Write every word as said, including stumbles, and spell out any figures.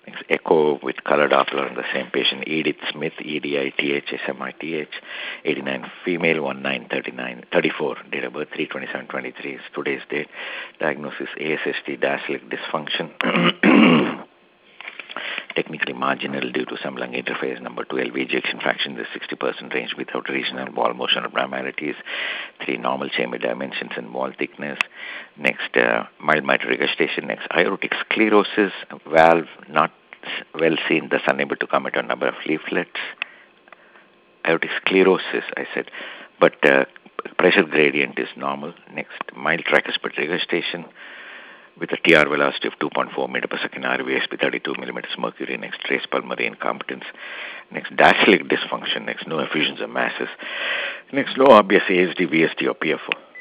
Next, echo with color Doppler on the same patient, Edith Smith, E D I T H S M I T H, eighty-nine, female, one nine thirty-nine, thirty-four, date of birth three twenty-seven twenty-three is today's date. Diagnosis A S S T, diastolic dysfunction. Technically marginal due to some lung interface. Number two, L V ejection fraction in the sixty percent range without regional wall motion abnormalities. Three, normal chamber dimensions and wall thickness. Next, uh, mild mitral regurgitation. Next, aortic sclerosis, valve not well seen, thus unable to comment on number of leaflets. Aortic sclerosis, I said, but uh, pressure gradient is normal. Next, mild tricuspid regurgitation with a T R velocity of two point four meter per second, R V S P thirty-two millimeters mercury. Next, trace pulmonary incompetence. Next, diastolic dysfunction. Next, no effusions or masses. Next, no obvious A S D, V S D, or P F O.